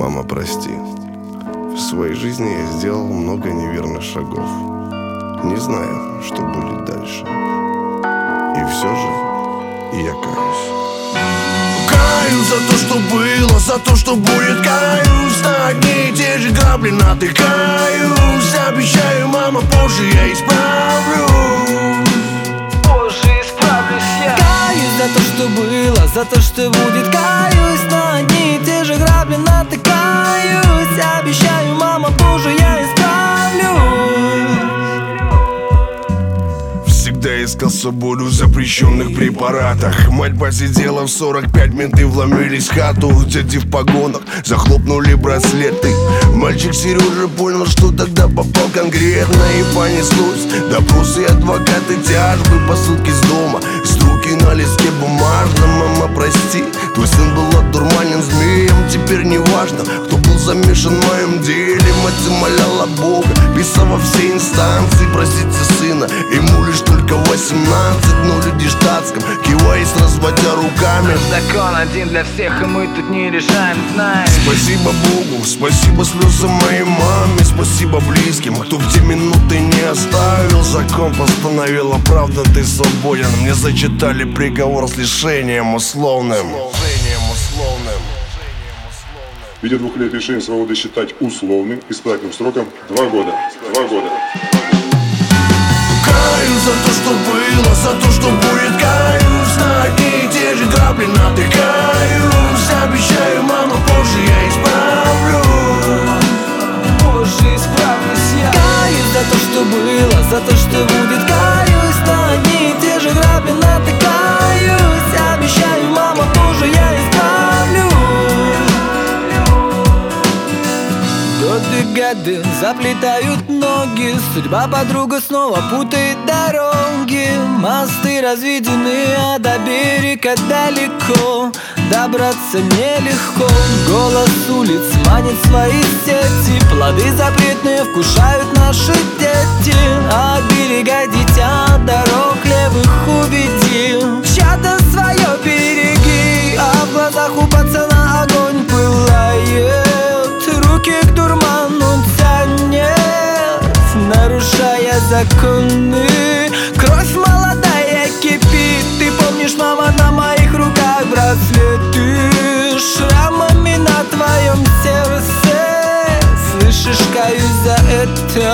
Мама, прости. В своей жизни я сделал много неверных шагов. Не знаю, что будет дальше. И все же я каюсь. Каюсь за то, что было, за то, что будет. Каюсь на одни и те же грабли натыкаюсь. Обещаю, мама, позже я исправлюсь. Позже исправлюсь я. Каюсь за то, что было, за то, что будет. Каюсь на одни и те же грабли натыкаюсь. Обещаю, мама, позже я исправлюсь. Всегда искал свободу в запрещенных препаратах. Мать посидела в 45, менты вломились в хату. Дяди в погонах захлопнули браслеты. Мальчик Сережа понял, что тогда попал конкретно. И понеслось допросы, адвокаты, тяжбы, посылки с дома, струки на листке бумажном. Мама, прости, твой сын был одурманен змеем. Теперь не важно, кто был замешан в моем деле. Мать умоляла Бога, писала во все инстанции простите сына, ему лишь только 18. Но люди в штатском, киваясь, разводя руками. Закон один для всех, и мы тут не решаем, знаешь. Спасибо Богу, спасибо слезам моей маме. Спасибо близким, кто в те минуты не оставил. Закон постановил, а правда ты свободен. Мне зачитали приговор с лишением условным. Видя 2 лет лишения свободы считать условным, испытательным сроком 2 года. 2 года. Каюсь за то, что было, за то, что будет. Каюсь на одни и те же грабли натыкаюсь. Обещаю, мама, позже я исправлюсь. Позже исправлюсь я. Каюсь за то, что было, за то, что будет. Каюсь на одни и те же грабли натыкаюсь. Обещаю, мама, позже я исправлюсь. Годы заплетают ноги, судьба подруга снова путает дороги. Мосты разведены, а до берега далеко добраться нелегко. Голос улиц манит свои сети, плоды запретные вкушают наши дети. А берега дитя дорог левых уведи. Чья-то свое береги, а в глазах у пацана огонь пылает. Руки к дурману тянет, нарушая законы. Кровь молодая кипит. Ты помнишь, мама, на моих руках браслеты, шрамами на твоем сердце. Слышишь, каюсь за это.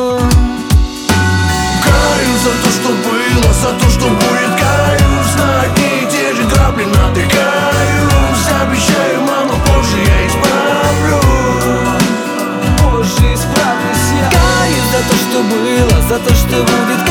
Каюсь за то, что было, за то, что будет. Каюсь на одни и те же грабли натыкаюсь. Обещаю, мама, позже я исправлюсь. Позже исправлюсь я. Каюсь за то, что было, за то, что будет.